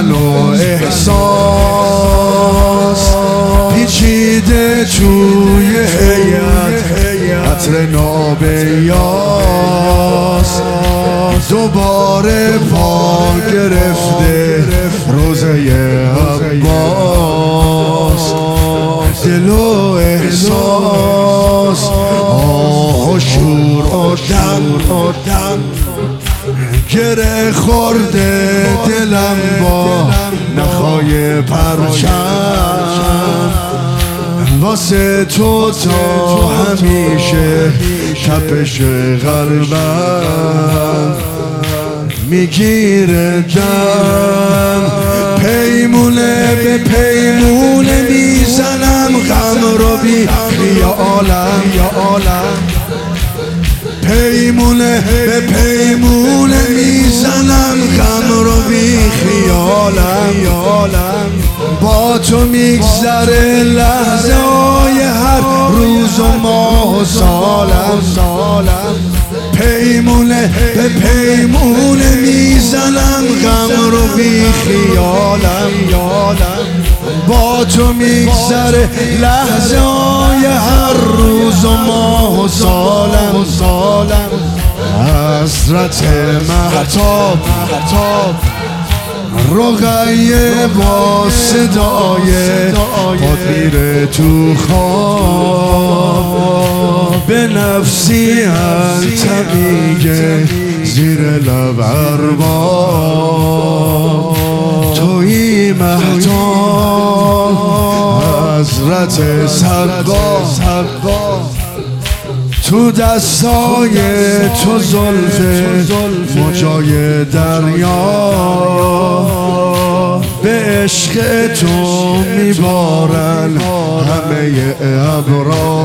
من و احساس پیچیده توی هیئت عطر نابیاس دوباره پا گرفته روزه عباس دل و احساس آه و شور و دم گره خورده دلم با نخای پرچم واسه تو تا همیشه تپش قلبم میگیره دم پیمونه به پیمونه میزنم غم رو بی خیالم پیمونه به پیمونه میزنم غم رو بی خیالم با تو میگذره لحظه های هر روز و ماه و سالم پیمونه به پیمونه میزنم غم رو بی خیالم با تو میگذره لحظه های هر روز و ماه و سالم حضرت مهتاب رقیه با صدای پاد میره تو خواب به نفسی انت میگه زیر لب ارباب تویی مهتاب حضرت سربا تو دستای تو زلفه موجای دریا به عشق تو میبارن همه ابرا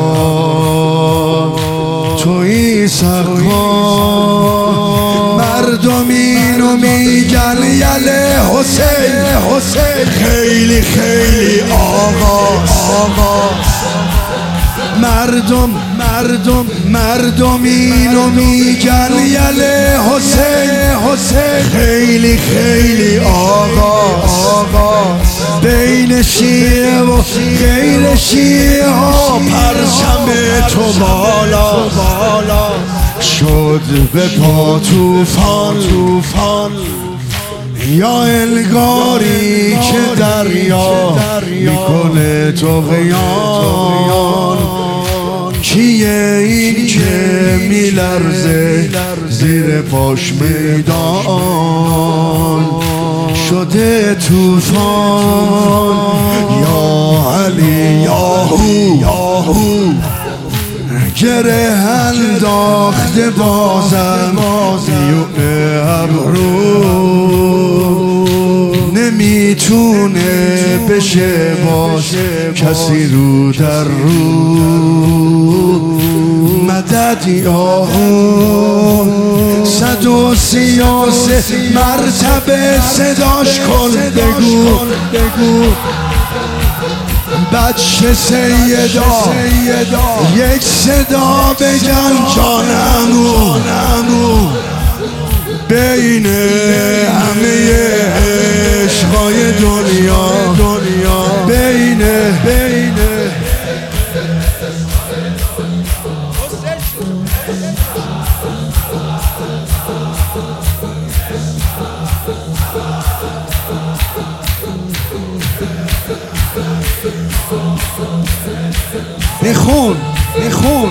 تویی سقا مردم اینو میگن یله حسین خیلی آقا مردم اینو میگن یله حسین خیلی آقا بین شیعه و غیر شیعه ها پرچم تو بالا شد به پا طوفان یا انگاری که دریا میکنه طغیان کیه این که میلرزه زیر پاش میدان شده طوفان یا علی یاهو گره انداخته بازم یونه ابرو نمیتونه بشه باش کسی رو در رو مدد یاهو 133 مرتبه صداش کن بگو بچه سیدا یک صدا بگن جانمو بین همه عشقای دنیا بین بخون